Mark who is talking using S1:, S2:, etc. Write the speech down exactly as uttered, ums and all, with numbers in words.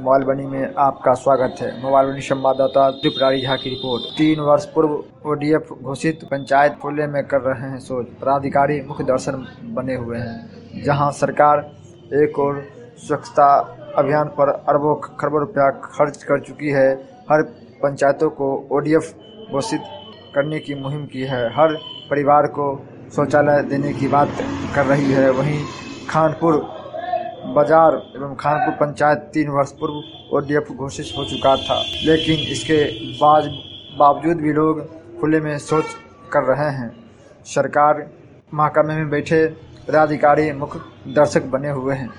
S1: Mobile बनी में आपका स्वागत है। मोबाइल बनी संवाददाता त्रिपुरारी झा की रिपोर्ट। तीन वर्ष पूर्व ओडीएफ घोषित पंचायत खुले में कर रहे हैं शौच। पदाधिकारी मुख्य दर्शन बने हुए हैं। जहां सरकार एक और स्वच्छता अभियान पर अरबों खरबों रुपया खर्च कर चुकी है, हर पंचायतों को ओडीएफ घोषित करने की मुहिम की है, हर परिवार को शौचालय देने की बात कर रही है। वहीं खानपुर बाजार एवं खानपुर पंचायत तीन वर्ष पूर्व ओडीएफ घोषित हो चुका था, लेकिन इसके बाद बावजूद भी लोग खुले में शौच कर रहे हैं। सरकार महकमे में बैठे पदाधिकारी मुख्य दर्शक बने हुए हैं।